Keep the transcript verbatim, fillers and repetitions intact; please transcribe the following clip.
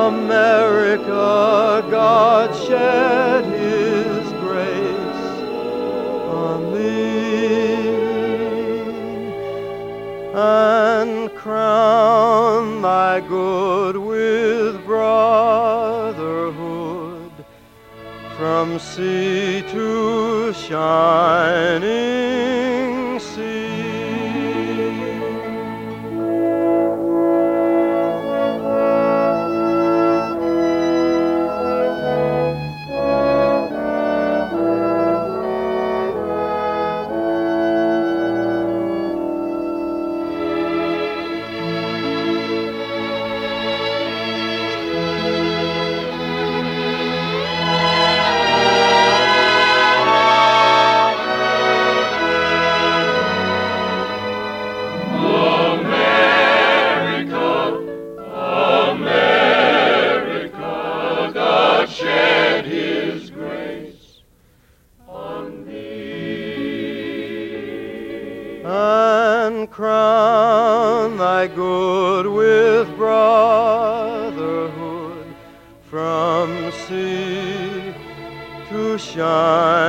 America, God shed His grace on thee, and crown thy good with brotherhood, from sea to shining sea. Shed His grace on thee, and crown thy good with brotherhood, from sea to shine.